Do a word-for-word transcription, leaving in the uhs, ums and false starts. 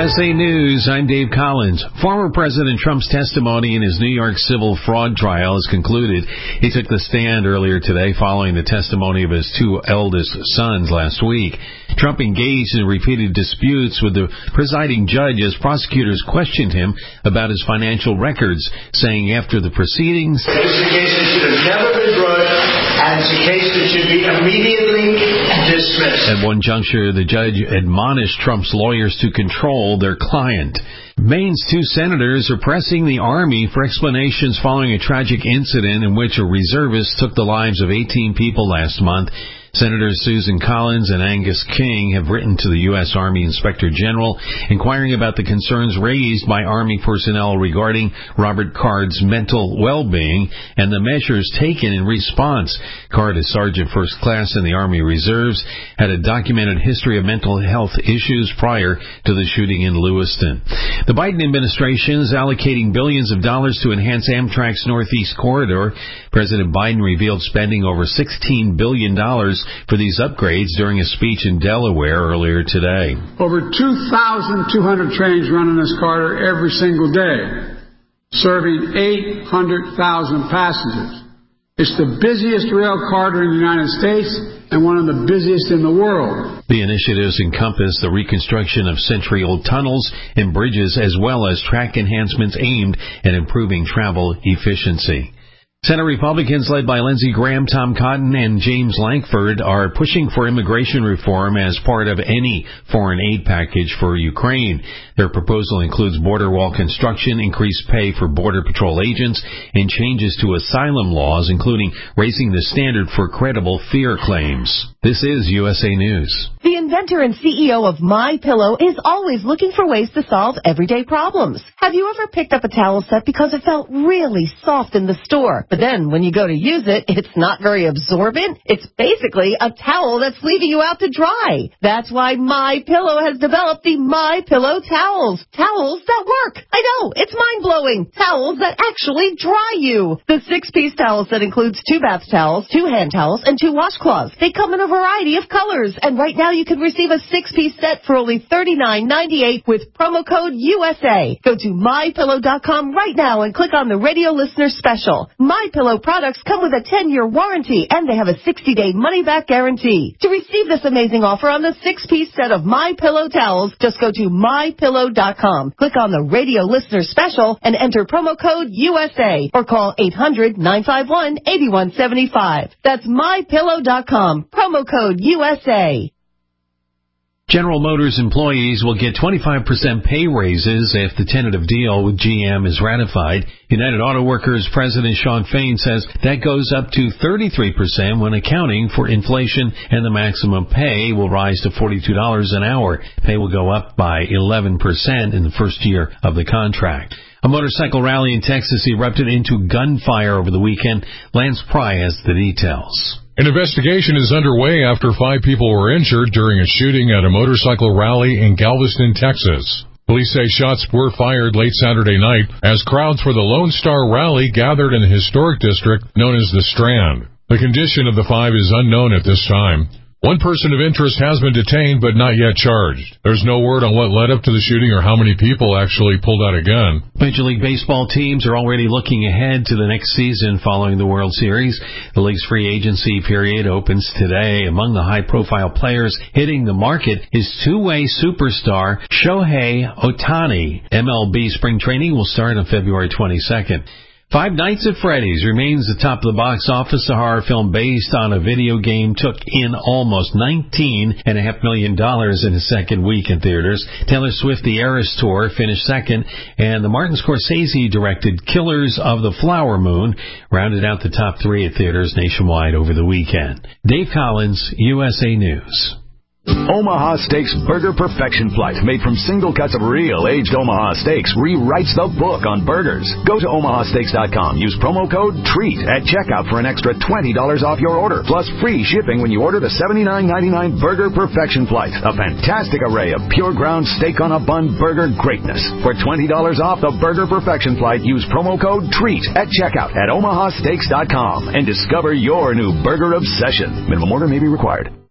S A News, I'm Dave Collins. Former President Trump's testimony in his New York civil fraud trial is concluded. He took the stand earlier today following the testimony of his two eldest sons last week. Trump engaged in repeated disputes with the presiding judge as prosecutors questioned him about his financial records, saying after the proceedings, "This is a case that should have never been brought, and it's a case that should be immediately dismissed." At one juncture, the judge admonished Trump's lawyers to control their client. Maine's two senators are pressing the Army for explanations following a tragic incident in which a reservist took the lives of eighteen people last month. Senators Susan Collins and Angus King have written to the U S. Army Inspector General inquiring about the concerns raised by Army personnel regarding Robert Card's mental well-being and the measures taken in response. Card is Sergeant First Class in the Army Reserves, had a documented history of mental health issues prior to the shooting in Lewiston. The Biden administration is allocating billions of dollars to enhance Amtrak's Northeast Corridor. President Biden revealed spending over sixteen billion dollars for these upgrades during a speech in Delaware earlier today. Over two thousand two hundred trains run in this corridor every single day, serving eight hundred thousand passengers. It's the busiest rail corridor in the United States and one of the busiest in the world. The initiatives encompass the reconstruction of century-old tunnels and bridges, as well as track enhancements aimed at improving travel efficiency. Senate Republicans led by Lindsey Graham, Tom Cotton, and James Lankford are pushing for immigration reform as part of any foreign aid package for Ukraine. Their proposal includes border wall construction, increased pay for Border Patrol agents, and changes to asylum laws, including raising the standard for credible fear claims. This is U S A News. The inventor and C E O of MyPillow is always looking for ways to solve everyday problems. Have you ever picked up a towel set because it felt really soft in the store, but then when you go to use it, it's not very absorbent? It's basically a towel that's leaving you out to dry. That's why MyPillow has developed the MyPillow towels. Towels that work. I know, it's mind-blowing. Towels that actually dry you. The six-piece towel set includes two bath towels, two hand towels, and two washcloths. They come in a variety of colors, and right now you can receive a six-piece set for only thirty-nine ninety-eight with promo code U S A. Go to my pillow dot com right now and click on the radio listener special. MyPillow products come with a ten-year warranty, and they have a sixty-day money-back guarantee. To receive this amazing offer on the six-piece set of MyPillow towels, just go to my pillow dot com, click on the radio listener special, and enter promo code U S A, or call eight hundred nine five one eight one seven five. That's my pillow dot com, promo code U S A. General Motors employees will get twenty-five percent pay raises if the tentative deal with G M is ratified. United Auto Workers President Shawn Fain says that goes up to thirty-three percent when accounting for inflation, and the maximum pay will rise to forty-two dollars an hour. Pay will go up by eleven percent in the first year of the contract. A motorcycle rally in Texas erupted into gunfire over the weekend. Lance Pry has the details. An investigation is underway after five people were injured during a shooting at a motorcycle rally in Galveston, Texas. Police say shots were fired late Saturday night as crowds for the Lone Star Rally gathered in the historic district known as the Strand. The condition of the five is unknown at this time. One person of interest has been detained but not yet charged. There's no word on what led up to the shooting or how many people actually pulled out a gun. Major League Baseball teams are already looking ahead to the next season following the World Series. The league's free agency period opens today. Among the high-profile players hitting the market is two-way superstar Shohei Ohtani. M L B spring training will start on February twenty-second. Five Nights at Freddy's remains the top of the box office. The horror film based on a video game took in almost nineteen point five million dollars in its second week in theaters. Taylor Swift The Eras Tour finished second, and the Martin Scorsese-directed Killers of the Flower Moon rounded out the top three at theaters nationwide over the weekend. Dave Collins, U S A News. Omaha Steaks Burger Perfection Flight, made from single cuts of real aged Omaha steaks, rewrites the book on burgers. Go to omaha steaks dot com. Use promo code TREAT at checkout for an extra twenty dollars off your order, plus free shipping when you order the seventy-nine ninety-nine Burger Perfection Flight. A fantastic array of pure ground steak on a bun burger greatness. For twenty dollars off the Burger Perfection Flight, use promo code TREAT at checkout at omaha steaks dot com and discover your new burger obsession. Minimum order may be required.